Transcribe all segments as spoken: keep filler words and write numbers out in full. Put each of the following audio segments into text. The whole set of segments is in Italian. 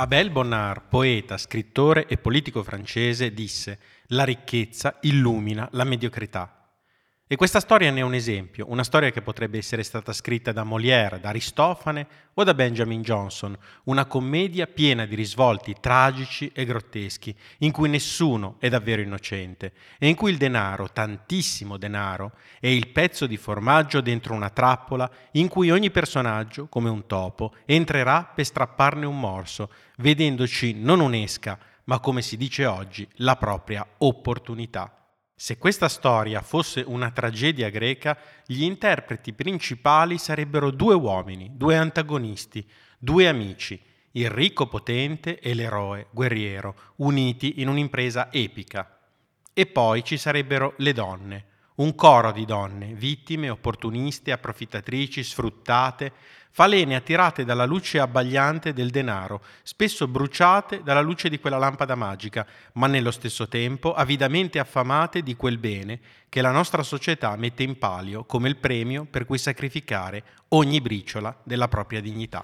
Abel Bonnard, poeta, scrittore e politico francese, disse: «La ricchezza illumina la mediocrità». E questa storia ne è un esempio, una storia che potrebbe essere stata scritta da Molière, da Aristofane o da Benjamin Jonson, una commedia piena di risvolti tragici e grotteschi, in cui nessuno è davvero innocente e in cui il denaro, tantissimo denaro, è il pezzo di formaggio dentro una trappola in cui ogni personaggio, come un topo, entrerà per strapparne un morso, vedendoci non un'esca, ma come si dice oggi, la propria opportunità. Se questa storia fosse una tragedia greca, gli interpreti principali sarebbero due uomini, due antagonisti, due amici, il ricco potente e l'eroe guerriero, uniti in un'impresa epica. E poi ci sarebbero le donne, un coro di donne, vittime, opportuniste, approfittatrici, sfruttate, falene attirate dalla luce abbagliante del denaro, spesso bruciate dalla luce di quella lampada magica, ma nello stesso tempo avidamente affamate di quel bene che la nostra società mette in palio come il premio per cui sacrificare ogni briciola della propria dignità.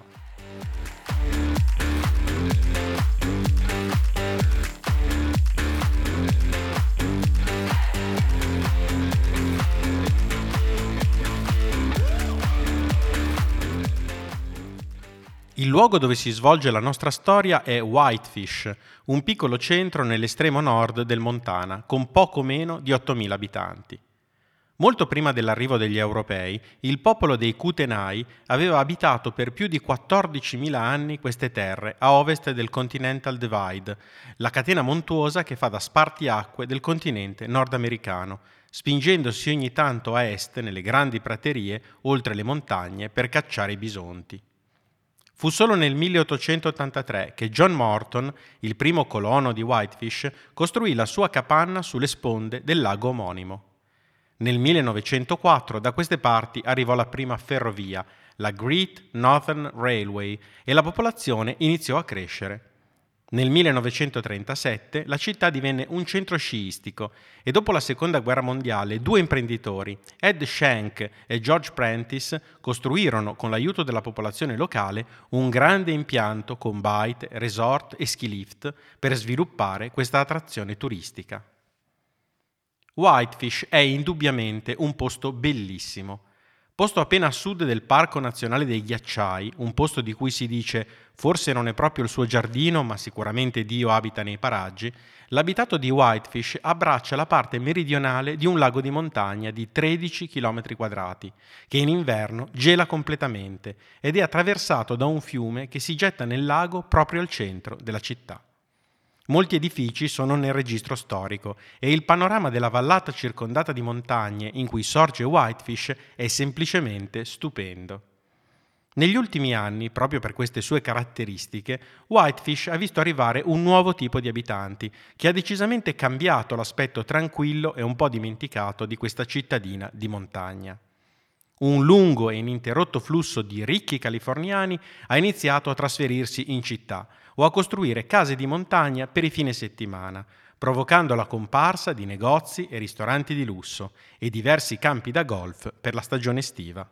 Il luogo dove si svolge la nostra storia è Whitefish, un piccolo centro nell'estremo nord del Montana, con poco meno di ottomila abitanti. Molto prima dell'arrivo degli europei, il popolo dei Kootenai aveva abitato per più di quattordicimila anni queste terre a ovest del Continental Divide, la catena montuosa che fa da spartiacque del continente nordamericano, spingendosi ogni tanto a est nelle grandi praterie oltre le montagne per cacciare i bisonti. Fu solo nel milleottocentottantatré che John Morton, il primo colono di Whitefish, costruì la sua capanna sulle sponde del lago omonimo. Nel millenovecentoquattro da queste parti arrivò la prima ferrovia, la Great Northern Railway, e la popolazione iniziò a crescere. Nel millenovecentotrentasette la città divenne un centro sciistico e dopo la seconda guerra mondiale due imprenditori, Ed Shank e George Prentice, costruirono con l'aiuto della popolazione locale un grande impianto con bite, resort e ski lift per sviluppare questa attrazione turistica. Whitefish è indubbiamente un posto bellissimo. Posto appena a sud del Parco Nazionale dei Ghiacciai, un posto di cui si dice forse non è proprio il suo giardino, ma sicuramente Dio abita nei paraggi, l'abitato di Whitefish abbraccia la parte meridionale di un lago di montagna di tredici chilometri quadrati, che in inverno gela completamente ed è attraversato da un fiume che si getta nel lago proprio al centro della città. Molti edifici sono nel registro storico e il panorama della vallata circondata di montagne in cui sorge Whitefish è semplicemente stupendo. Negli ultimi anni, proprio per queste sue caratteristiche, Whitefish ha visto arrivare un nuovo tipo di abitanti che ha decisamente cambiato l'aspetto tranquillo e un po' dimenticato di questa cittadina di montagna. Un lungo e ininterrotto flusso di ricchi californiani ha iniziato a trasferirsi in città o a costruire case di montagna per i fine settimana, provocando la comparsa di negozi e ristoranti di lusso e diversi campi da golf per la stagione estiva.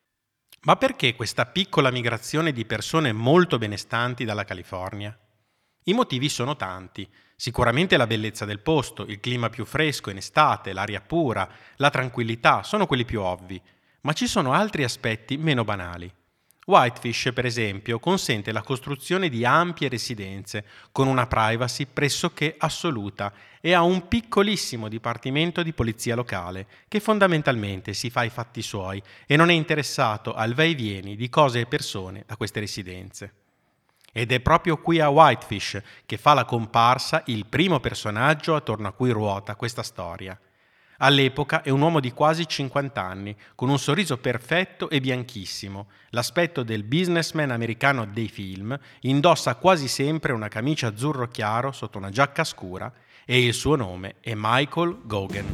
Ma perché questa piccola migrazione di persone molto benestanti dalla California? I motivi sono tanti. Sicuramente la bellezza del posto, il clima più fresco in estate, l'aria pura, la tranquillità sono quelli più ovvi, ma ci sono altri aspetti meno banali. Whitefish, per esempio, consente la costruzione di ampie residenze con una privacy pressoché assoluta e ha un piccolissimo dipartimento di polizia locale che fondamentalmente si fa i fatti suoi e non è interessato al va e vieni di cose e persone da queste residenze. Ed è proprio qui a Whitefish che fa la comparsa il primo personaggio attorno a cui ruota questa storia. All'epoca è un uomo di quasi cinquanta anni, con un sorriso perfetto e bianchissimo, l'aspetto del businessman americano dei film, indossa quasi sempre una camicia azzurro chiaro sotto una giacca scura e il suo nome è Michael Gauguin.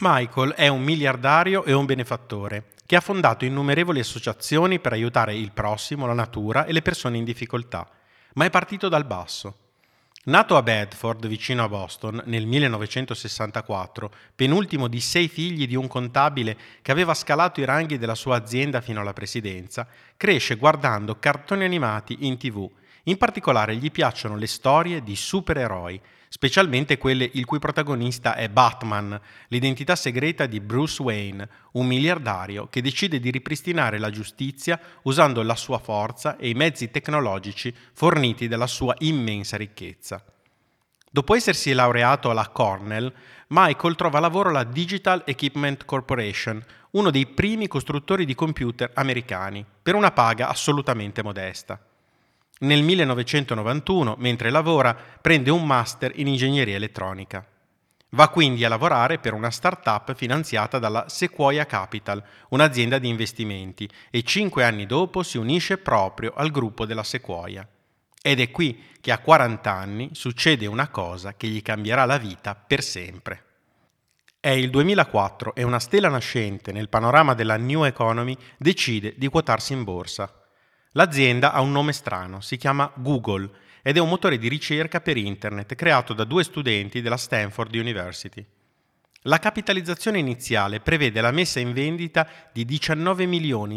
Michael è un miliardario e un benefattore che ha fondato innumerevoli associazioni per aiutare il prossimo, la natura e le persone in difficoltà, ma è partito dal basso. Nato a Bedford, vicino a Boston, nel millenovecentosessantaquattro, penultimo di sei figli di un contabile che aveva scalato i ranghi della sua azienda fino alla presidenza, cresce guardando cartoni animati in tivù. In particolare gli piacciono le storie di supereroi, specialmente quelle il cui protagonista è Batman, l'identità segreta di Bruce Wayne, un miliardario che decide di ripristinare la giustizia usando la sua forza e i mezzi tecnologici forniti dalla sua immensa ricchezza. Dopo essersi laureato alla Cornell, Michael trova lavoro alla Digital Equipment Corporation, uno dei primi costruttori di computer americani, per una paga assolutamente modesta. Nel millenovecentonovantuno, mentre lavora, prende un master in ingegneria elettronica. Va quindi a lavorare per una start-up finanziata dalla Sequoia Capital, un'azienda di investimenti, e cinque anni dopo si unisce proprio al gruppo della Sequoia. Ed è qui che a quaranta anni succede una cosa che gli cambierà la vita per sempre. È il duemilaquattro e una stella nascente nel panorama della New Economy decide di quotarsi in borsa. L'azienda ha un nome strano, si chiama Google ed è un motore di ricerca per internet creato da due studenti della Stanford University. La capitalizzazione iniziale prevede la messa in vendita di diciannove milioni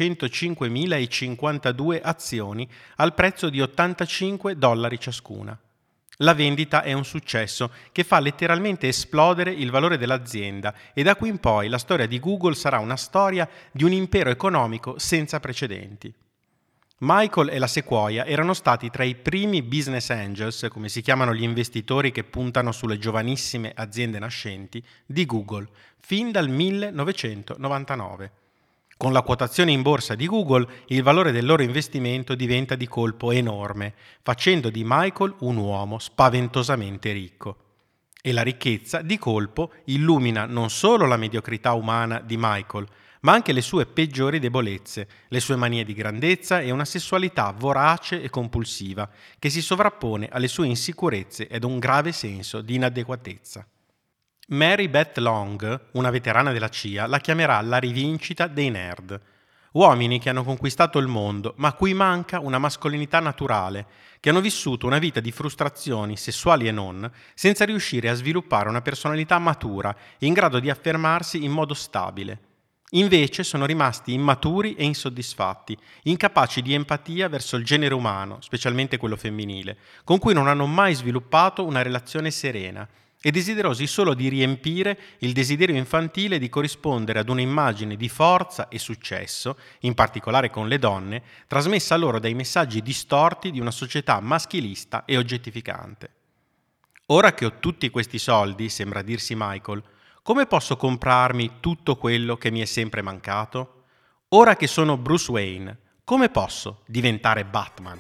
seicentocinquemilacinquantadue azioni al prezzo di ottantacinque dollari ciascuna. La vendita è un successo che fa letteralmente esplodere il valore dell'azienda e da qui in poi la storia di Google sarà una storia di un impero economico senza precedenti. Michael e la Sequoia erano stati tra i primi business angels, come si chiamano gli investitori che puntano sulle giovanissime aziende nascenti, di Google, fin dal millenovecentonovantanove. Con la quotazione in borsa di Google, il valore del loro investimento diventa di colpo enorme, facendo di Michael un uomo spaventosamente ricco. E la ricchezza, di colpo, illumina non solo la mediocrità umana di Michael, ma anche le sue peggiori debolezze, le sue manie di grandezza e una sessualità vorace e compulsiva che si sovrappone alle sue insicurezze ed un grave senso di inadeguatezza. Mary Beth Long, una veterana della C I A, la chiamerà la rivincita dei nerd. Uomini che hanno conquistato il mondo, ma a cui manca una mascolinità naturale, che hanno vissuto una vita di frustrazioni sessuali e non, senza riuscire a sviluppare una personalità matura e in grado di affermarsi in modo stabile. Invece sono rimasti immaturi e insoddisfatti, incapaci di empatia verso il genere umano, specialmente quello femminile, con cui non hanno mai sviluppato una relazione serena e desiderosi solo di riempire il desiderio infantile di corrispondere ad un'immagine di forza e successo, in particolare con le donne, trasmessa loro dai messaggi distorti di una società maschilista e oggettificante. Ora che ho tutti questi soldi, sembra dirsi Michael, come posso comprarmi tutto quello che mi è sempre mancato? Ora che sono Bruce Wayne, come posso diventare Batman?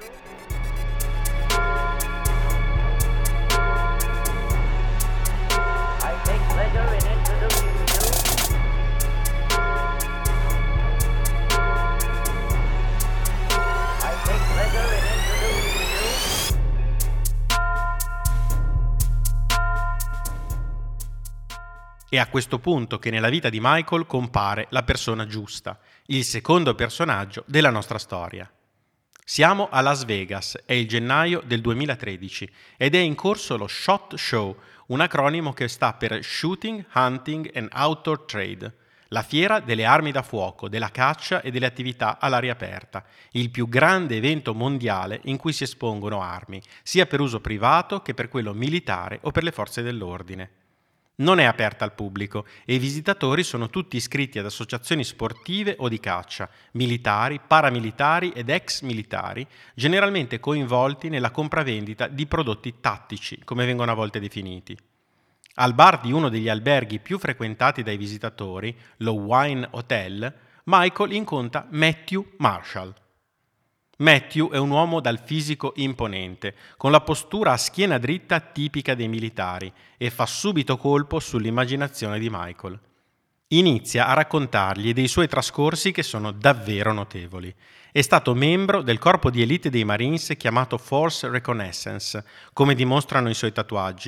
È a questo punto che nella vita di Michael compare la persona giusta, il secondo personaggio della nostra storia. Siamo a Las Vegas, è il gennaio del duemilatredici ed è in corso lo SHOT Show, un acronimo che sta per Shooting, Hunting and Outdoor Trade, la fiera delle armi da fuoco, della caccia e delle attività all'aria aperta, il più grande evento mondiale in cui si espongono armi, sia per uso privato che per quello militare o per le forze dell'ordine. Non è aperta al pubblico e i visitatori sono tutti iscritti ad associazioni sportive o di caccia, militari, paramilitari ed ex militari, generalmente coinvolti nella compravendita di prodotti tattici, come vengono a volte definiti. Al bar di uno degli alberghi più frequentati dai visitatori, lo Wine Hotel, Michael incontra Matthew Marshall. Matthew è un uomo dal fisico imponente, con la postura a schiena dritta tipica dei militari e fa subito colpo sull'immaginazione di Michael. Inizia a raccontargli dei suoi trascorsi che sono davvero notevoli. È stato membro del corpo di elite dei Marines chiamato Force Reconnaissance, come dimostrano i suoi tatuaggi.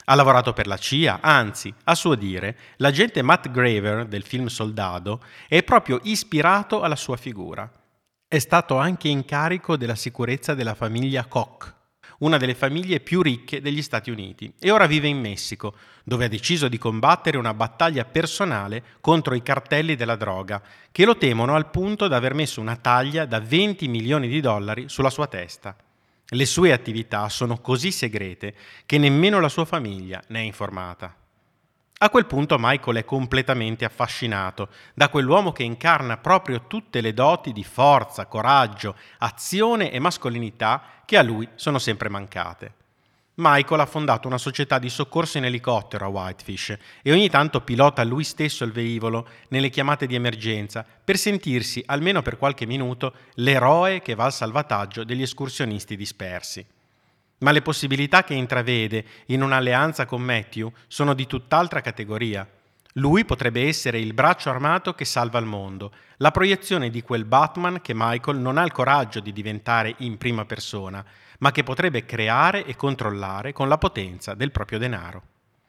Ha lavorato per la C I A, anzi, a suo dire, l'agente Matt Graver del film Soldado è proprio ispirato alla sua figura. È stato anche in carico della sicurezza della famiglia Koch, una delle famiglie più ricche degli Stati Uniti, e ora vive in Messico, dove ha deciso di combattere una battaglia personale contro i cartelli della droga, che lo temono al punto da aver messo una taglia da venti milioni di dollari sulla sua testa. Le sue attività sono così segrete che nemmeno la sua famiglia ne è informata. A quel punto Michael è completamente affascinato da quell'uomo che incarna proprio tutte le doti di forza, coraggio, azione e mascolinità che a lui sono sempre mancate. Michael ha fondato una società di soccorso in elicottero a Whitefish e ogni tanto pilota lui stesso il velivolo nelle chiamate di emergenza per sentirsi, almeno per qualche minuto, l'eroe che va al salvataggio degli escursionisti dispersi. Ma le possibilità che intravede in un'alleanza con Matthew sono di tutt'altra categoria. Lui potrebbe essere il braccio armato che salva il mondo, la proiezione di quel Batman che Michael non ha il coraggio di diventare in prima persona, ma che potrebbe creare e controllare con la potenza del proprio denaro.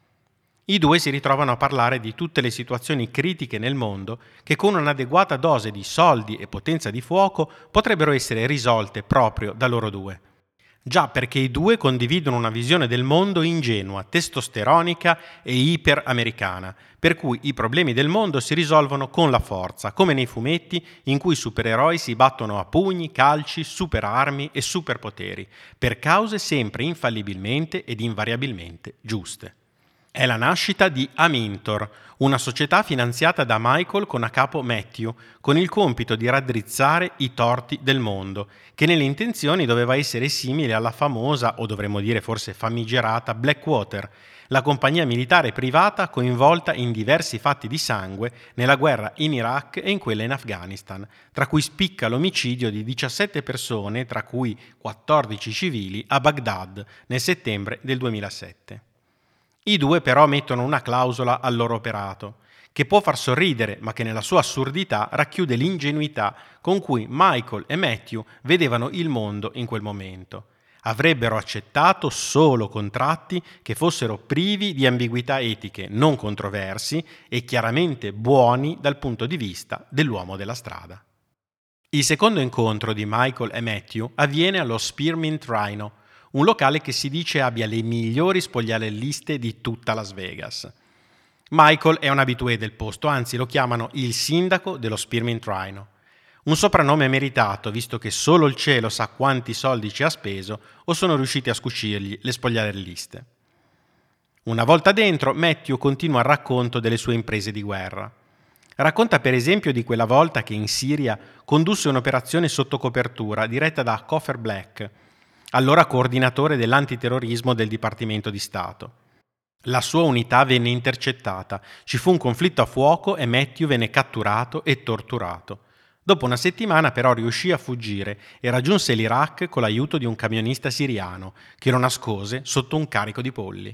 I due si ritrovano a parlare di tutte le situazioni critiche nel mondo che con un'adeguata dose di soldi e potenza di fuoco potrebbero essere risolte proprio da loro due. Già, perché i due condividono una visione del mondo ingenua, testosteronica e iperamericana, per cui i problemi del mondo si risolvono con la forza, come nei fumetti in cui i supereroi si battono a pugni, calci, superarmi e superpoteri, per cause sempre infallibilmente ed invariabilmente giuste. È la nascita di Amintor, una società finanziata da Michael con a capo Matthew, con il compito di raddrizzare i torti del mondo, che nelle intenzioni doveva essere simile alla famosa, o dovremmo dire forse famigerata, Blackwater, la compagnia militare privata coinvolta in diversi fatti di sangue nella guerra in Iraq e in quella in Afghanistan, tra cui spicca l'omicidio di diciassette persone, tra cui quattordici civili, a Baghdad nel settembre del duemilasette. I due però mettono una clausola al loro operato, che può far sorridere, ma che nella sua assurdità racchiude l'ingenuità con cui Michael e Matthew vedevano il mondo in quel momento. Avrebbero accettato solo contratti che fossero privi di ambiguità etiche, non controversi e chiaramente buoni dal punto di vista dell'uomo della strada. Il secondo incontro di Michael e Matthew avviene allo Spearmint Rhino, un locale che si dice abbia le migliori spogliarelliste di tutta Las Vegas. Michael è un habitué del posto, anzi lo chiamano il sindaco dello Spearmint Rhino. Un soprannome meritato, visto che solo il cielo sa quanti soldi ci ha speso o sono riusciti a scucirgli le spogliarelliste. Una volta dentro, Matthew continua il racconto delle sue imprese di guerra. Racconta per esempio di quella volta che in Siria condusse un'operazione sotto copertura diretta da Cofer Black, allora coordinatore dell'antiterrorismo del Dipartimento di Stato. La sua unità venne intercettata, ci fu un conflitto a fuoco e Matthew venne catturato e torturato. Dopo una settimana però riuscì a fuggire e raggiunse l'Iraq con l'aiuto di un camionista siriano che lo nascose sotto un carico di polli.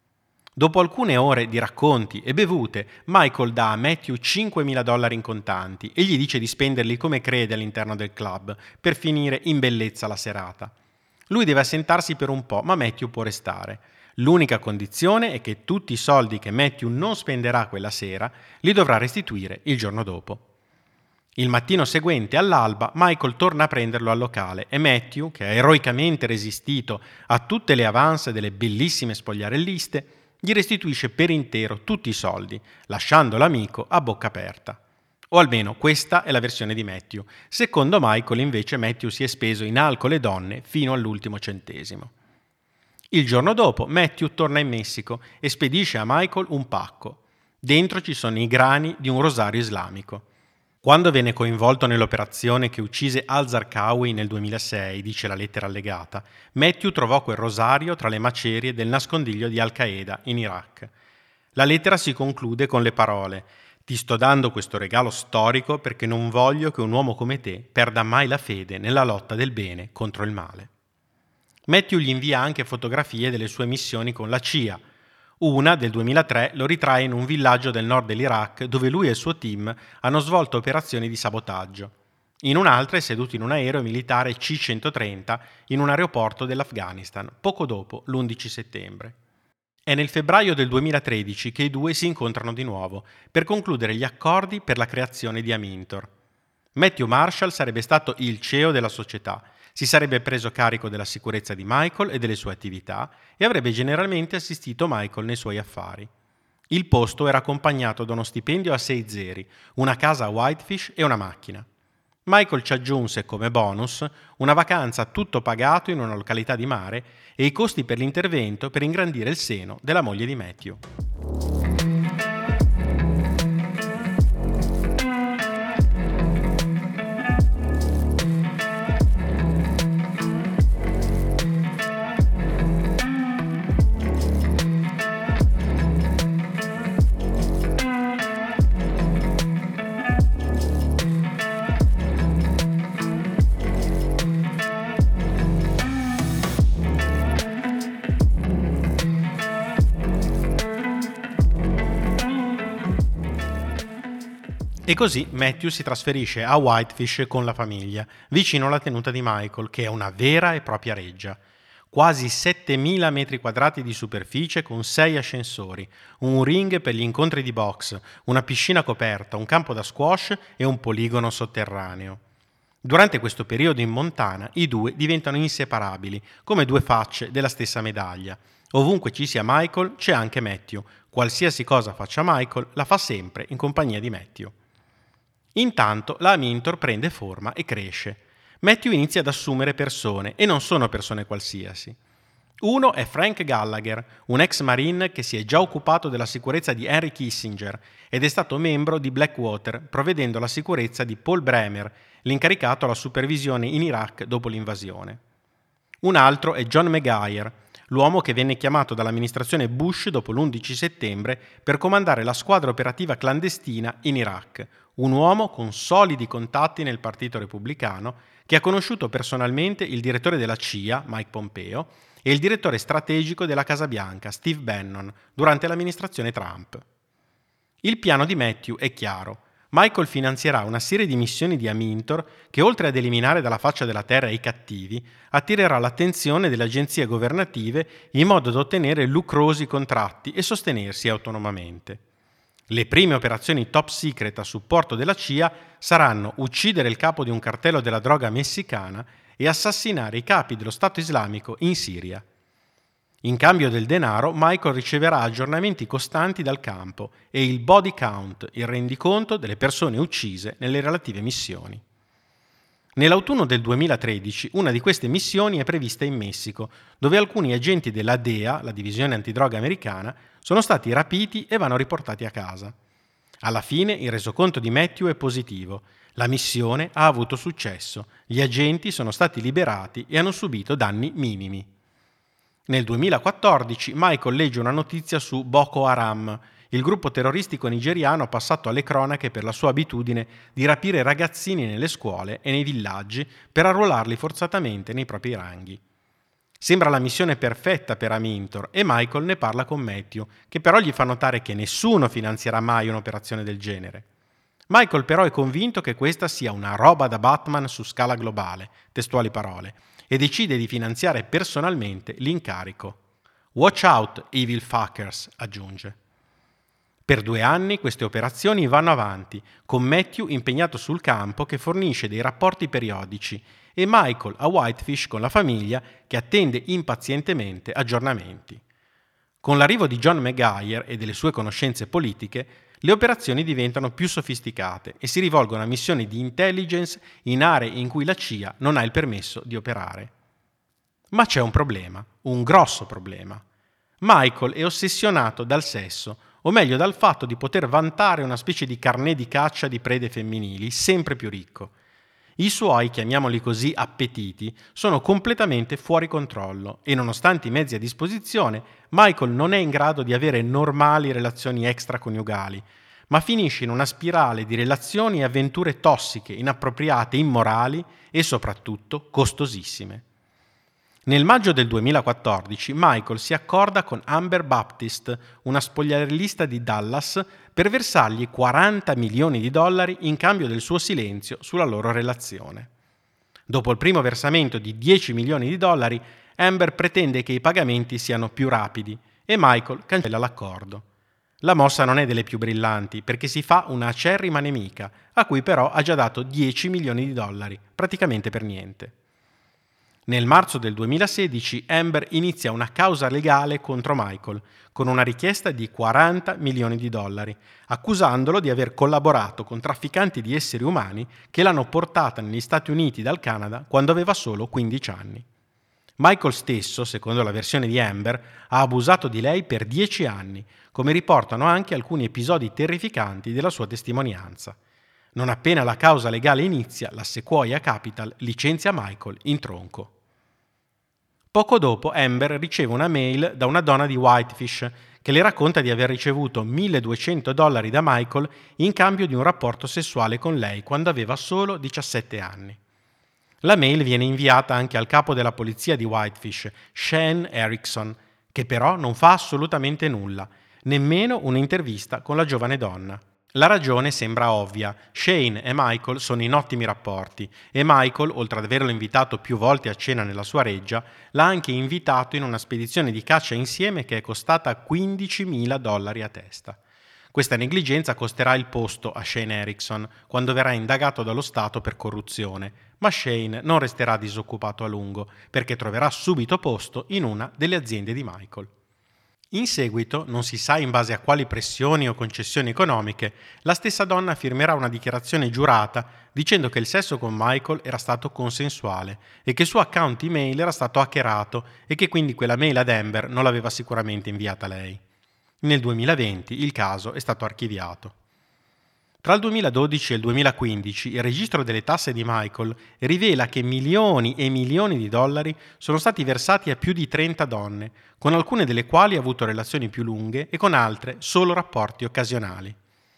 Dopo alcune ore di racconti e bevute, Michael dà a Matthew cinquemila dollari in contanti e gli dice di spenderli come crede all'interno del club per finire in bellezza la serata. Lui deve assentarsi per un po', ma Matthew può restare. L'unica condizione è che tutti i soldi che Matthew non spenderà quella sera li dovrà restituire il giorno dopo. Il mattino seguente, all'alba, Michael torna a prenderlo al locale e Matthew, che ha eroicamente resistito a tutte le avance delle bellissime spogliarelliste, gli restituisce per intero tutti i soldi, lasciando l'amico a bocca aperta. O almeno questa è la versione di Matthew. Secondo Michael, invece, Matthew si è speso in alcol e donne fino all'ultimo centesimo. Il giorno dopo, Matthew torna in Messico e spedisce a Michael un pacco. Dentro ci sono i grani di un rosario islamico. Quando venne coinvolto nell'operazione che uccise al-Zarqawi nel duemilasei, dice la lettera allegata, Matthew trovò quel rosario tra le macerie del nascondiglio di Al-Qaeda in Iraq. La lettera si conclude con le parole: «Ti sto dando questo regalo storico perché non voglio che un uomo come te perda mai la fede nella lotta del bene contro il male». Matthew gli invia anche fotografie delle sue missioni con la C I A. Una, del duemilatré, lo ritrae in un villaggio del nord dell'Iraq dove lui e il suo team hanno svolto operazioni di sabotaggio. In un'altra è seduto in un aereo militare C centotrenta in un aeroporto dell'Afghanistan, poco dopo l'undici settembre. È nel febbraio del duemilatredici che i due si incontrano di nuovo per concludere gli accordi per la creazione di Amintor. Matthew Marshall sarebbe stato il C E O della società, si sarebbe preso carico della sicurezza di Michael e delle sue attività e avrebbe generalmente assistito Michael nei suoi affari. Il posto era accompagnato da uno stipendio a sei zeri, una casa a Whitefish e una macchina. Michael ci aggiunse come bonus una vacanza tutto pagato in una località di mare e i costi per l'intervento per ingrandire il seno della moglie di Matthew. E così Matthew si trasferisce a Whitefish con la famiglia, vicino alla tenuta di Michael, che è una vera e propria reggia. Quasi settemila metri quadrati di superficie con sei ascensori, un ring per gli incontri di box, una piscina coperta, un campo da squash e un poligono sotterraneo. Durante questo periodo in Montana i due diventano inseparabili, come due facce della stessa medaglia. Ovunque ci sia Michael c'è anche Matthew. Qualsiasi cosa faccia Michael la fa sempre in compagnia di Matthew. Intanto la Amintor prende forma e cresce. Matthew inizia ad assumere persone, e non sono persone qualsiasi. Uno è Frank Gallagher, un ex marine che si è già occupato della sicurezza di Henry Kissinger ed è stato membro di Blackwater, provvedendo alla sicurezza di Paul Bremer, l'incaricato alla supervisione in Iraq dopo l'invasione. Un altro è John Maguire, l'uomo che venne chiamato dall'amministrazione Bush dopo l'undici settembre per comandare la squadra operativa clandestina in Iraq, un uomo con solidi contatti nel Partito Repubblicano che ha conosciuto personalmente il direttore della C I A, Mike Pompeo, e il direttore strategico della Casa Bianca, Steve Bannon, durante l'amministrazione Trump. Il piano di Matthew è chiaro. Michael finanzierà una serie di missioni di Amintor che, oltre ad eliminare dalla faccia della terra i cattivi, attirerà l'attenzione delle agenzie governative in modo da ottenere lucrosi contratti e sostenersi autonomamente. Le prime operazioni top secret a supporto della C I A saranno uccidere il capo di un cartello della droga messicana e assassinare i capi dello Stato islamico in Siria. In cambio del denaro, Michael riceverà aggiornamenti costanti dal campo e il body count, il rendiconto delle persone uccise nelle relative missioni. Nell'autunno del duemilatredici una di queste missioni è prevista in Messico, dove alcuni agenti della D E A, la divisione antidroga americana, sono stati rapiti e vanno riportati a casa. Alla fine il resoconto di Matthew è positivo. La missione ha avuto successo, gli agenti sono stati liberati e hanno subito danni minimi. Nel duemilaquattordici Michael legge una notizia su Boko Haram, il gruppo terroristico nigeriano passato alle cronache per la sua abitudine di rapire ragazzini nelle scuole e nei villaggi per arruolarli forzatamente nei propri ranghi. Sembra la missione perfetta per Amintor e Michael ne parla con Matthew, che però gli fa notare che nessuno finanzierà mai un'operazione del genere. Michael però è convinto che questa sia una roba da Batman su scala globale, testuali parole, e decide di finanziare personalmente l'incarico. Watch out, evil fuckers, aggiunge. Per due anni queste operazioni vanno avanti, con Matthew impegnato sul campo che fornisce dei rapporti periodici e Michael a Whitefish con la famiglia che attende impazientemente aggiornamenti. Con l'arrivo di John Maguire e delle sue conoscenze politiche, le operazioni diventano più sofisticate e si rivolgono a missioni di intelligence in aree in cui la C I A non ha il permesso di operare. Ma c'è un problema, un grosso problema. Michael è ossessionato dal sesso, o meglio dal fatto di poter vantare una specie di carnet di caccia di prede femminili sempre più ricco. I suoi, chiamiamoli così, appetiti sono completamente fuori controllo e nonostante i mezzi a disposizione, Michael non è in grado di avere normali relazioni extraconiugali, ma finisce in una spirale di relazioni e avventure tossiche, inappropriate, immorali e soprattutto costosissime. Nel maggio del duemilaquattordici Michael si accorda con Amber Baptist, una spogliarellista di Dallas, per versargli quaranta milioni di dollari in cambio del suo silenzio sulla loro relazione. Dopo il primo versamento di dieci milioni di dollari, Amber pretende che i pagamenti siano più rapidi e Michael cancella l'accordo. La mossa non è delle più brillanti perché si fa una acerrima nemica, a cui però ha già dato dieci milioni di dollari, praticamente per niente. Nel marzo del duemilasedici Amber inizia una causa legale contro Michael con una richiesta di quaranta milioni di dollari, accusandolo di aver collaborato con trafficanti di esseri umani che l'hanno portata negli Stati Uniti dal Canada quando aveva solo quindici anni. Michael stesso, secondo la versione di Amber, ha abusato di lei per dieci anni, come riportano anche alcuni episodi terrificanti della sua testimonianza. Non appena la causa legale inizia, la Sequoia Capital licenzia Michael in tronco. Poco dopo Amber riceve una mail da una donna di Whitefish che le racconta di aver ricevuto milleduecento dollari da Michael in cambio di un rapporto sessuale con lei quando aveva solo diciassette anni. La mail viene inviata anche al capo della polizia di Whitefish, Shane Erickson, che però non fa assolutamente nulla, nemmeno un'intervista con la giovane donna. La ragione sembra ovvia. Shane e Michael sono in ottimi rapporti e Michael, oltre ad averlo invitato più volte a cena nella sua reggia, l'ha anche invitato in una spedizione di caccia insieme che è costata quindicimila dollari a testa. Questa negligenza costerà il posto a Shane Erickson quando verrà indagato dallo Stato per corruzione, ma Shane non resterà disoccupato a lungo perché troverà subito posto in una delle aziende di Michael. In seguito, non si sa in base a quali pressioni o concessioni economiche, la stessa donna firmerà una dichiarazione giurata dicendo che il sesso con Michael era stato consensuale e che il suo account email era stato hackerato e che quindi quella mail ad Amber non l'aveva sicuramente inviata lei. Nel duemilaventi il caso è stato archiviato. Tra il duemiladodici e il duemilaquindici il registro delle tasse di Michael rivela che milioni e milioni di dollari sono stati versati a più di trenta donne, con alcune delle quali ha avuto relazioni più lunghe e con altre solo rapporti occasionali.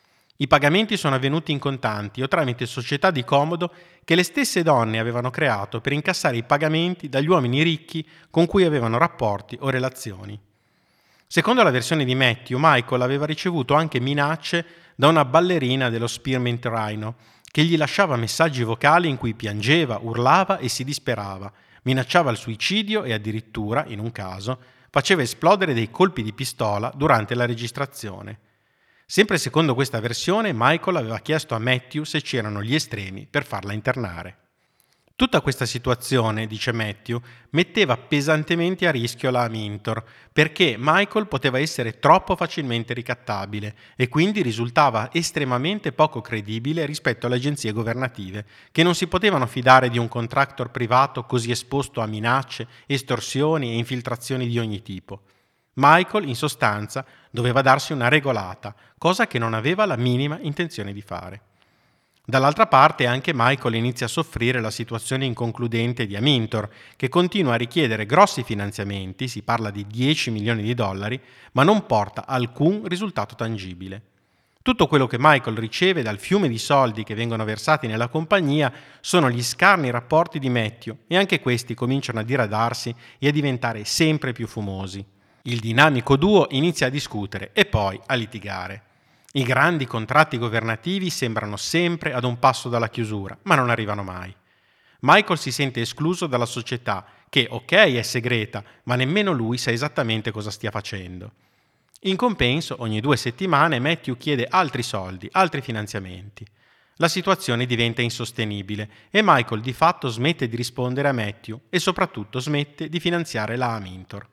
I pagamenti sono avvenuti in contanti o tramite società di comodo che le stesse donne avevano creato per incassare i pagamenti dagli uomini ricchi con cui avevano rapporti o relazioni. Secondo la versione di Matthew, Michael aveva ricevuto anche minacce da una ballerina dello Spearmint Rhino, che gli lasciava messaggi vocali in cui piangeva, urlava e si disperava, minacciava il suicidio e addirittura, in un caso, faceva esplodere dei colpi di pistola durante la registrazione. Sempre secondo questa versione, Michael aveva chiesto a Matthew se c'erano gli estremi per farla internare. Tutta questa situazione, dice Matthew, metteva pesantemente a rischio la Mintor, perché Michael poteva essere troppo facilmente ricattabile e quindi risultava estremamente poco credibile rispetto alle agenzie governative, che non si potevano fidare di un contractor privato così esposto a minacce, estorsioni e infiltrazioni di ogni tipo. Michael, in sostanza, doveva darsi una regolata, cosa che non aveva la minima intenzione di fare. Dall'altra parte anche Michael inizia a soffrire la situazione inconcludente di Amintor, che continua a richiedere grossi finanziamenti, si parla di dieci milioni di dollari, ma non porta alcun risultato tangibile. Tutto quello che Michael riceve dal fiume di soldi che vengono versati nella compagnia sono gli scarni rapporti di Matthew e anche questi cominciano a diradarsi e a diventare sempre più fumosi. Il dinamico duo inizia a discutere e poi a litigare. I grandi contratti governativi sembrano sempre ad un passo dalla chiusura, ma non arrivano mai. Michael si sente escluso dalla società, che ok è segreta, ma nemmeno lui sa esattamente cosa stia facendo. In compenso, ogni due settimane Matthew chiede altri soldi, altri finanziamenti. La situazione diventa insostenibile e Michael di fatto smette di rispondere a Matthew e soprattutto smette di finanziare la Amintor.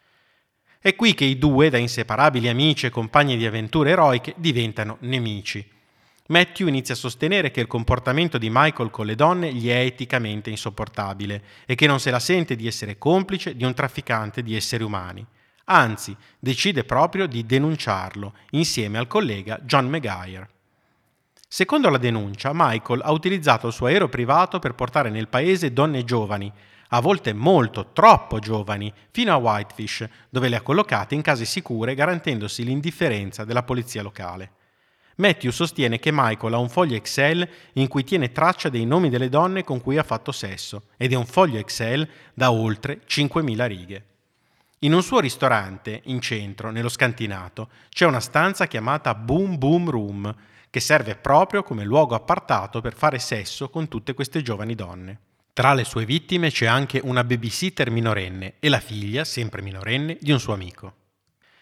È qui che i due, da inseparabili amici e compagni di avventure eroiche, diventano nemici. Matthew inizia a sostenere che il comportamento di Michael con le donne gli è eticamente insopportabile e che non se la sente di essere complice di un trafficante di esseri umani. Anzi, decide proprio di denunciarlo, insieme al collega John Maguire. Secondo la denuncia, Michael ha utilizzato il suo aereo privato per portare nel paese donne giovani, a volte molto, troppo giovani, fino a Whitefish, dove le ha collocate in case sicure garantendosi l'indifferenza della polizia locale. Matthew sostiene che Michael ha un foglio Excel in cui tiene traccia dei nomi delle donne con cui ha fatto sesso, ed è un foglio Excel da oltre cinquemila righe. In un suo ristorante, in centro, nello scantinato, c'è una stanza chiamata Boom Boom Room, che serve proprio come luogo appartato per fare sesso con tutte queste giovani donne. Tra le sue vittime c'è anche una babysitter minorenne e la figlia, sempre minorenne, di un suo amico.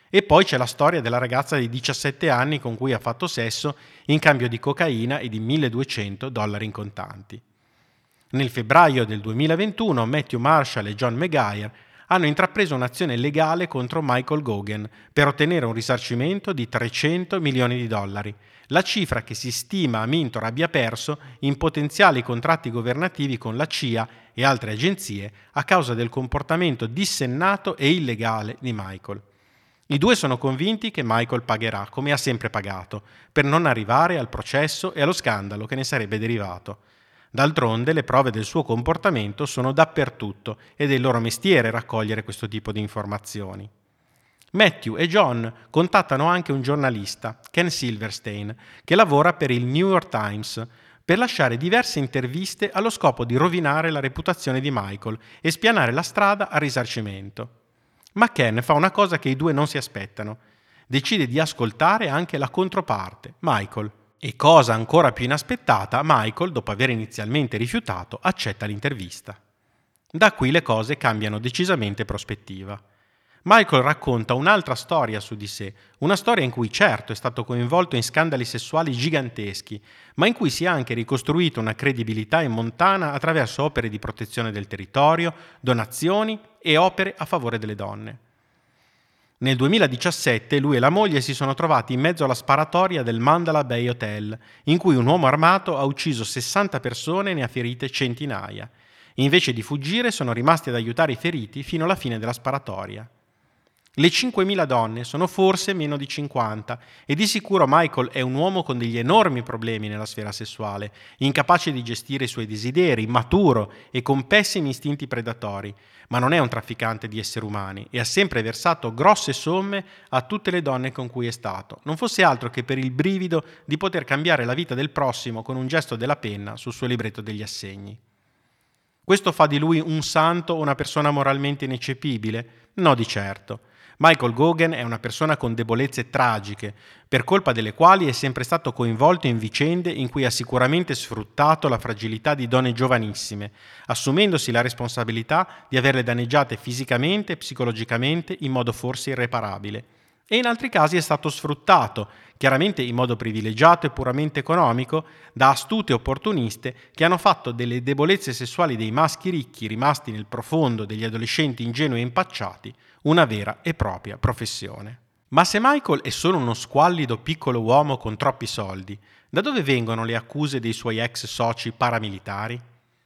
E poi c'è la storia della ragazza di diciassette anni con cui ha fatto sesso in cambio di cocaina e di milleduecento dollari in contanti. Nel febbraio del duemilaventuno Matthew Marshall e John Maguire hanno intrapreso un'azione legale contro Michael Gauguin per ottenere un risarcimento di trecento milioni di dollari, la cifra che si stima Mintor abbia perso in potenziali contratti governativi con la C I A e altre agenzie a causa del comportamento dissennato e illegale di Michael. I due sono convinti che Michael pagherà, come ha sempre pagato, per non arrivare al processo e allo scandalo che ne sarebbe derivato. D'altronde le prove del suo comportamento sono dappertutto ed è il loro mestiere raccogliere questo tipo di informazioni. Matthew e John contattano anche un giornalista, Ken Silverstein, che lavora per il New York Times, per lasciare diverse interviste allo scopo di rovinare la reputazione di Michael e spianare la strada al risarcimento. Ma Ken fa una cosa che i due non si aspettano. Decide di ascoltare anche la controparte, Michael. E cosa ancora più inaspettata, Michael, dopo aver inizialmente rifiutato, accetta l'intervista. Da qui le cose cambiano decisamente prospettiva. Michael racconta un'altra storia su di sé, una storia in cui certo è stato coinvolto in scandali sessuali giganteschi, ma in cui si è anche ricostruito una credibilità in Montana attraverso opere di protezione del territorio, donazioni e opere a favore delle donne. Nel duemiladiciassette lui e la moglie si sono trovati in mezzo alla sparatoria del Mandalay Bay Hotel, in cui un uomo armato ha ucciso sessanta persone e ne ha ferite centinaia. Invece di fuggire sono rimasti ad aiutare i feriti fino alla fine della sparatoria. Le cinquemila donne sono forse meno di cinquanta e di sicuro Michael è un uomo con degli enormi problemi nella sfera sessuale, incapace di gestire i suoi desideri, maturo e con pessimi istinti predatori, ma non è un trafficante di esseri umani e ha sempre versato grosse somme a tutte le donne con cui è stato, non fosse altro che per il brivido di poter cambiare la vita del prossimo con un gesto della penna sul suo libretto degli assegni. Questo fa di lui un santo o una persona moralmente ineccepibile? No, di certo. Michael Gauguin è una persona con debolezze tragiche, per colpa delle quali è sempre stato coinvolto in vicende in cui ha sicuramente sfruttato la fragilità di donne giovanissime, assumendosi la responsabilità di averle danneggiate fisicamente e psicologicamente in modo forse irreparabile. E in altri casi è stato sfruttato, chiaramente in modo privilegiato e puramente economico, da astute opportuniste che hanno fatto delle debolezze sessuali dei maschi ricchi rimasti nel profondo degli adolescenti ingenui e impacciati una vera e propria professione. Ma se Michael è solo uno squallido piccolo uomo con troppi soldi, da dove vengono le accuse dei suoi ex soci paramilitari?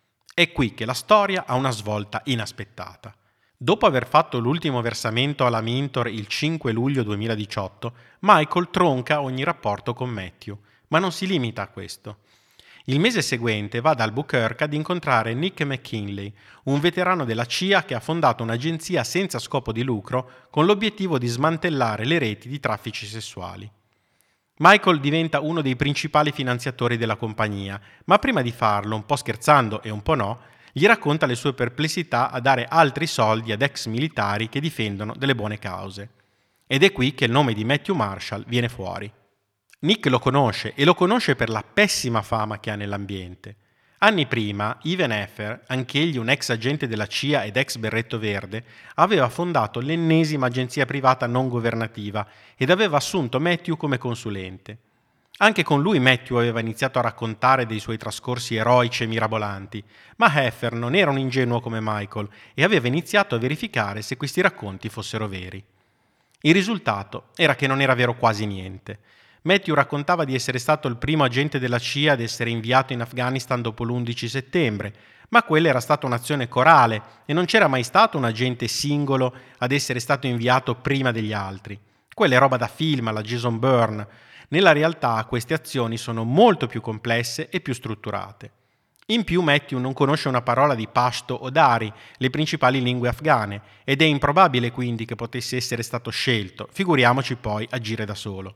È qui che la storia ha una svolta inaspettata. Dopo aver fatto l'ultimo versamento alla Mintor il cinque luglio duemiladiciotto, Michael tronca ogni rapporto con Matthew, ma non si limita a questo. Il mese seguente va ad Albuquerque ad incontrare Nick McKinley, un veterano della C I A che ha fondato un'agenzia senza scopo di lucro con l'obiettivo di smantellare le reti di traffici sessuali. Michael diventa uno dei principali finanziatori della compagnia, ma prima di farlo, un po' scherzando e un po' no, gli racconta le sue perplessità a dare altri soldi ad ex militari che difendono delle buone cause. Ed è qui che il nome di Matthew Marshall viene fuori. Nick lo conosce e lo conosce per la pessima fama che ha nell'ambiente. Anni prima, Ivan Heffer, anch'egli un ex agente della C I A ed ex berretto verde, aveva fondato l'ennesima agenzia privata non governativa ed aveva assunto Matthew come consulente. Anche con lui Matthew aveva iniziato a raccontare dei suoi trascorsi eroici e mirabolanti, ma Heffer non era un ingenuo come Michael e aveva iniziato a verificare se questi racconti fossero veri. Il risultato era che non era vero quasi niente. Matthew raccontava di essere stato il primo agente della C I A ad essere inviato in Afghanistan dopo l'undici settembre, ma quella era stata un'azione corale e non c'era mai stato un agente singolo ad essere stato inviato prima degli altri. Quella è roba da film, alla Jason Bourne. Nella realtà queste azioni sono molto più complesse e più strutturate. In più Matthew non conosce una parola di Pashto o Dari, le principali lingue afghane, ed è improbabile quindi che potesse essere stato scelto, figuriamoci poi agire da solo.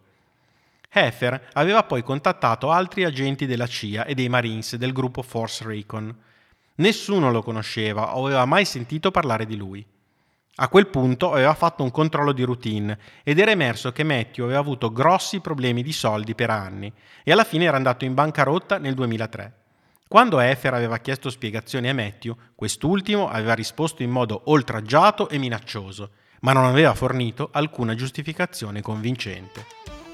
Heffer aveva poi contattato altri agenti della C I A e dei Marines del gruppo Force Recon. Nessuno lo conosceva o aveva mai sentito parlare di lui. A quel punto aveva fatto un controllo di routine ed era emerso che Matthew aveva avuto grossi problemi di soldi per anni e alla fine era andato in bancarotta nel duemilatré. Quando Heffer aveva chiesto spiegazioni a Matthew, quest'ultimo aveva risposto in modo oltraggiato e minaccioso. ma non aveva fornito alcuna giustificazione convincente.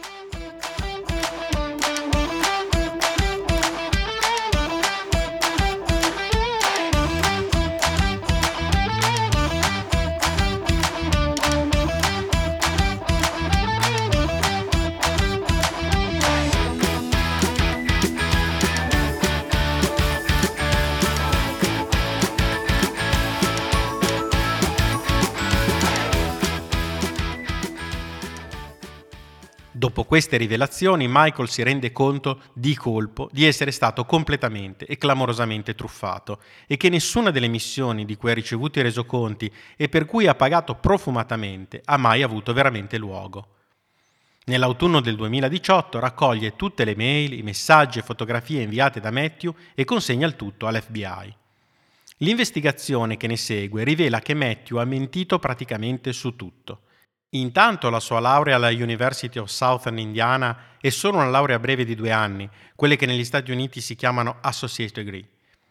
Dopo queste rivelazioni, Michael si rende conto di colpo di essere stato completamente e clamorosamente truffato e che nessuna delle missioni di cui ha ricevuto i resoconti e per cui ha pagato profumatamente ha mai avuto veramente luogo. Nell'autunno del duemiladiciotto raccoglie tutte le mail, i messaggi e fotografie inviate da Matthew e consegna il tutto all'F B I. L'investigazione che ne segue rivela che Matthew ha mentito praticamente su tutto. Intanto la sua laurea alla University of Southern Indiana è solo una laurea breve di due anni, quelle che negli Stati Uniti si chiamano Associate Degree.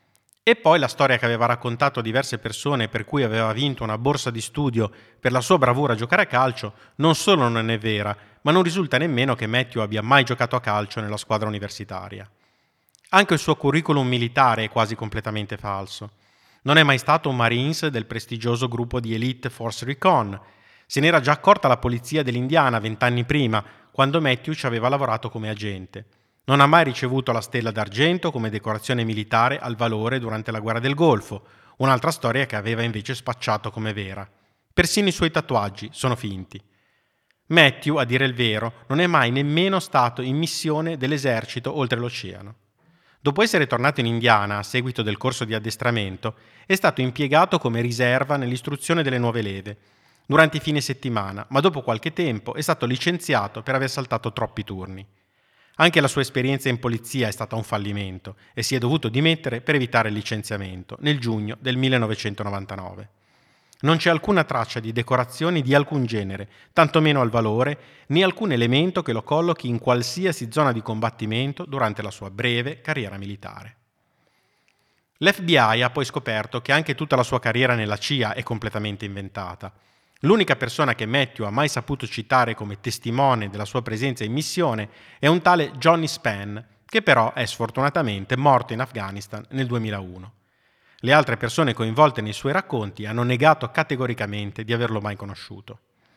E poi la storia che aveva raccontato a diverse persone per cui aveva vinto una borsa di studio per la sua bravura a giocare a calcio non solo non è vera, ma non risulta nemmeno che Matthew abbia mai giocato a calcio nella squadra universitaria. Anche il suo curriculum militare è quasi completamente falso. Non è mai stato un Marines del prestigioso gruppo di Elite Force Recon. Se n'era già accorta la polizia dell'Indiana vent'anni prima, quando Matthew ci aveva lavorato come agente. Non ha mai ricevuto la Stella d'Argento come decorazione militare al valore durante la guerra del Golfo, un'altra storia che aveva invece spacciato come vera. Persino i suoi tatuaggi sono finti. Matthew, a dire il vero, non è mai nemmeno stato in missione dell'esercito oltre l'oceano. Dopo essere tornato in Indiana a seguito del corso di addestramento, è stato impiegato come riserva nell'istruzione delle nuove leve, durante i fine settimana, ma dopo qualche tempo è stato licenziato per aver saltato troppi turni. Anche la sua esperienza in polizia è stata un fallimento e si è dovuto dimettere per evitare il licenziamento nel giugno del millenovecentonovantanove. Non c'è alcuna traccia di decorazioni di alcun genere, tantomeno al valore, né alcun elemento che lo collochi in qualsiasi zona di combattimento durante la sua breve carriera militare. L'F B I ha poi scoperto che anche tutta la sua carriera nella C I A è completamente inventata. L'unica persona che Matthew ha mai saputo citare come testimone della sua presenza in missione è un tale Johnny Spann, che però è sfortunatamente morto in Afghanistan nel duemilauno. Le altre persone coinvolte nei suoi racconti hanno negato categoricamente di averlo mai conosciuto.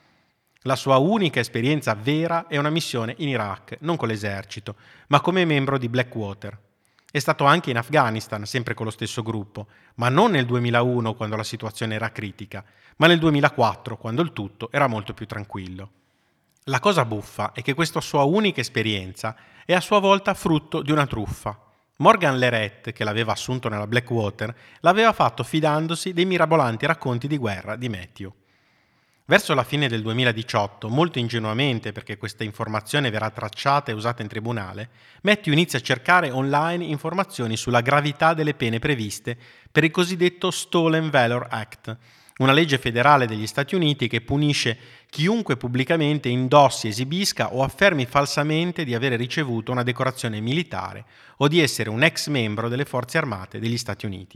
La sua unica esperienza vera è una missione in Iraq, non con l'esercito, ma come membro di Blackwater. È stato anche in Afghanistan, sempre con lo stesso gruppo, ma non nel duemilauno quando la situazione era critica, ma nel duemilaquattro quando il tutto era molto più tranquillo. La cosa buffa è che questa sua unica esperienza è a sua volta frutto di una truffa. Morgan Leret, che l'aveva assunto nella Blackwater, l'aveva fatto fidandosi dei mirabolanti racconti di guerra di Matthew. Verso la fine del duemiladiciotto, molto ingenuamente perché questa informazione verrà tracciata e usata in tribunale, Matthew inizia a cercare online informazioni sulla gravità delle pene previste per il cosiddetto Stolen Valor Act, una legge federale degli Stati Uniti che punisce chiunque pubblicamente indossi, esibisca o affermi falsamente di avere ricevuto una decorazione militare o di essere un ex membro delle Forze Armate degli Stati Uniti.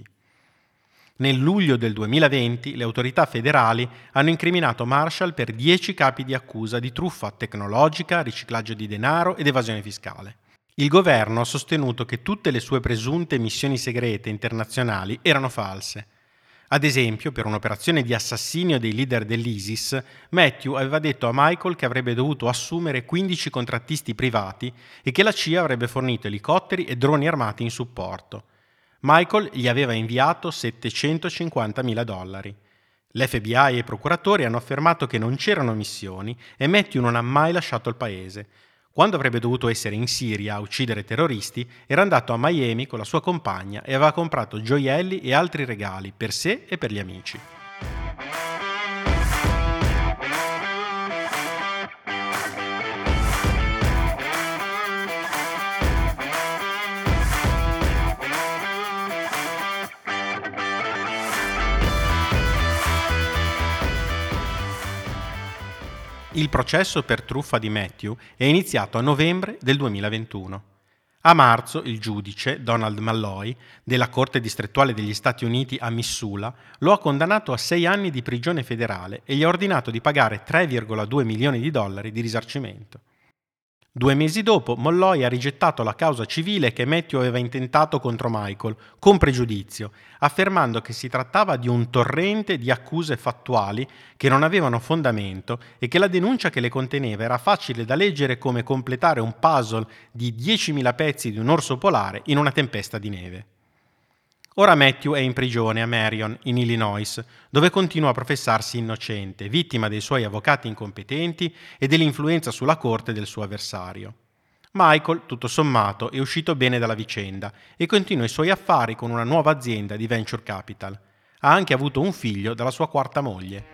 Nel luglio del duemilaventi le autorità federali hanno incriminato Marshall per dieci capi di accusa di truffa tecnologica, riciclaggio di denaro ed evasione fiscale. Il governo ha sostenuto che tutte le sue presunte missioni segrete internazionali erano false. Ad esempio, per un'operazione di assassinio dei leader dell'ISIS, Matthew aveva detto a Michael che avrebbe dovuto assumere quindici contrattisti privati e che la C I A avrebbe fornito elicotteri e droni armati in supporto. Michael gli aveva inviato settecentocinquantamila dollari. L'F B I e i procuratori hanno affermato che non c'erano missioni e Matthew non ha mai lasciato il paese. Quando avrebbe dovuto essere in Siria a uccidere terroristi, era andato a Miami con la sua compagna e aveva comprato gioielli e altri regali per sé e per gli amici. Il processo per truffa di Matthew è iniziato a novembre del duemilaventuno. A marzo il giudice, Donald Malloy, della Corte distrettuale degli Stati Uniti a Missoula, lo ha condannato a sei anni di prigione federale e gli ha ordinato di pagare tre virgola due milioni di dollari di risarcimento. Due mesi dopo, Malloy ha rigettato la causa civile che Matthew aveva intentato contro Michael, con pregiudizio, affermando che si trattava di un torrente di accuse fattuali che non avevano fondamento e che la denuncia che le conteneva era facile da leggere come completare un puzzle di diecimila pezzi di un orso polare in una tempesta di neve. Ora Matthew è in prigione a Marion, in Illinois, dove continua a professarsi innocente, vittima dei suoi avvocati incompetenti e dell'influenza sulla corte del suo avversario. Michael, tutto sommato, è uscito bene dalla vicenda e continua i suoi affari con una nuova azienda di venture capital. Ha anche avuto un figlio dalla sua quarta moglie.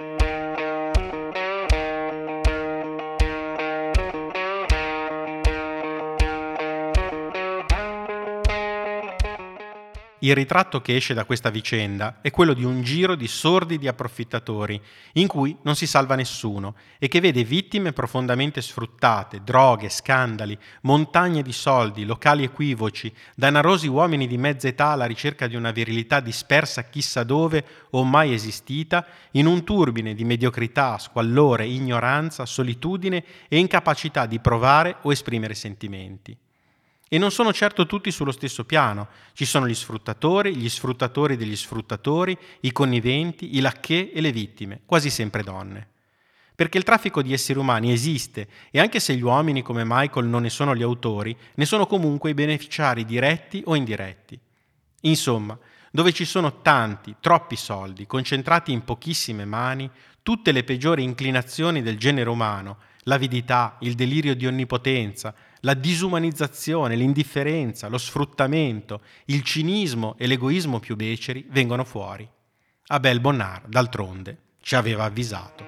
Il ritratto che esce da questa vicenda è quello di un giro di sordidi approfittatori, in cui non si salva nessuno e che vede vittime profondamente sfruttate, droghe, scandali, montagne di soldi, locali equivoci, danarosi uomini di mezza età alla ricerca di una virilità dispersa chissà dove o mai esistita, in un turbine di mediocrità, squallore, ignoranza, solitudine e incapacità di provare o esprimere sentimenti. E non sono certo tutti sullo stesso piano. Ci sono gli sfruttatori, gli sfruttatori degli sfruttatori, i conniventi, i lacchè e le vittime, quasi sempre donne. Perché il traffico di esseri umani esiste e anche se gli uomini come Michael non ne sono gli autori, ne sono comunque i beneficiari diretti o indiretti. Insomma, dove ci sono tanti, troppi soldi concentrati in pochissime mani, tutte le peggiori inclinazioni del genere umano, l'avidità, il delirio di onnipotenza, la disumanizzazione, l'indifferenza, lo sfruttamento, il cinismo e l'egoismo più beceri vengono fuori. Abel Bonnard, d'altronde, ci aveva avvisato.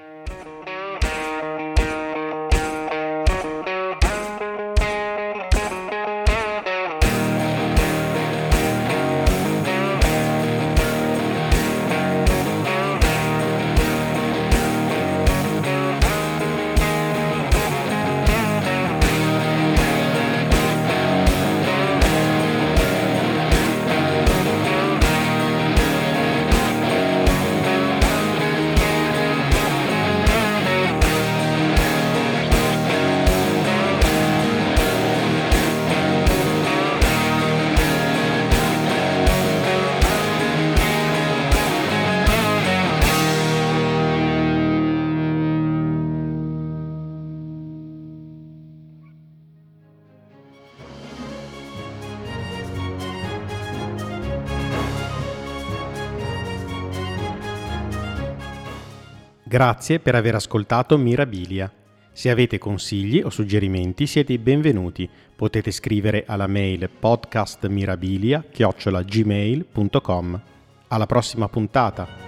Grazie per aver ascoltato Mirabilia. Se avete consigli o suggerimenti siete i benvenuti. Potete scrivere alla mail podcastmirabilia chiocciola gmail punto com. Alla prossima puntata!